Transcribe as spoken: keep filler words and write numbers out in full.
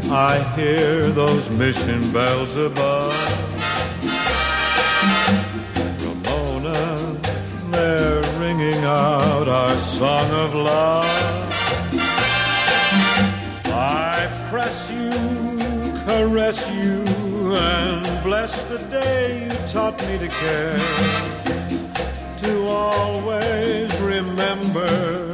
I hear those mission bells above. Ramona, they're ringing out our song of love. I press you, caress you, and bless the day you taught me to care. To always remember